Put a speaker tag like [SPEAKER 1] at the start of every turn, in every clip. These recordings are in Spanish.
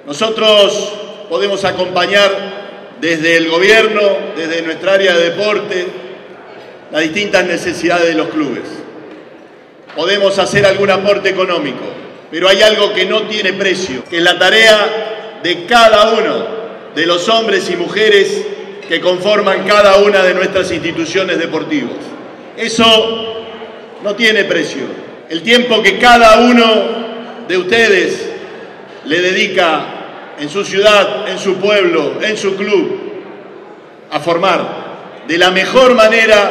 [SPEAKER 1] Nosotros podemos acompañar desde el gobierno, desde nuestra área de deporte, las distintas necesidades de los clubes. Podemos hacer algún aporte económico, pero hay algo que no tiene precio, que es la tarea de cada uno de los hombres y mujeres que conforman cada una de nuestras instituciones deportivas. Eso no tiene precio. El tiempo que cada uno de ustedes le dedica en su ciudad, en su pueblo, en su club, a formar de la mejor manera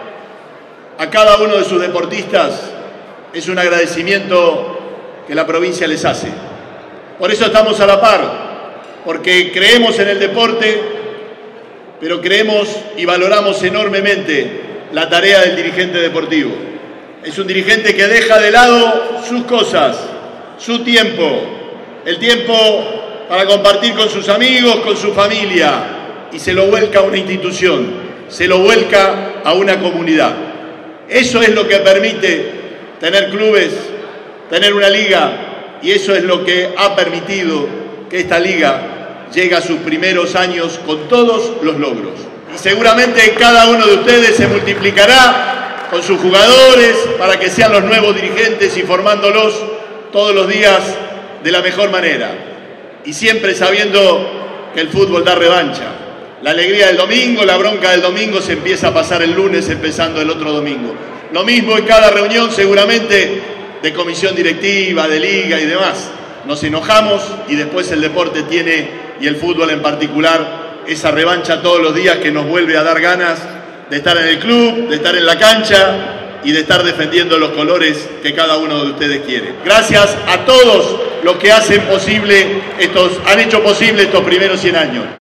[SPEAKER 1] a cada uno de sus deportistas, es un agradecimiento que la provincia les hace. Por eso estamos a la par, porque creemos en el deporte, pero creemos y valoramos enormemente la tarea del dirigente deportivo. Es un dirigente que deja de lado sus cosas, su tiempo, el tiempo para compartir con sus amigos, con su familia, y se lo vuelca a una institución, se lo vuelca a una comunidad. Eso es lo que permite tener clubes, tener una liga, y eso es lo que ha permitido que esta liga llegue a sus primeros años con todos los logros. Y seguramente cada uno de ustedes se multiplicará con sus jugadores para que sean los nuevos dirigentes y formándolos todos los días de la mejor manera. Y siempre sabiendo que el fútbol da revancha. La alegría del domingo, la bronca del domingo se empieza a pasar el lunes empezando el otro domingo. Lo mismo en cada reunión seguramente de comisión directiva, de liga y demás. Nos enojamos y después el deporte tiene, y el fútbol en particular, esa revancha todos los días que nos vuelve a dar ganas de estar en el club, de estar en la cancha y de estar defendiendo los colores que cada uno de ustedes quiere. Gracias a todos los que han hecho posible estos primeros 100 años.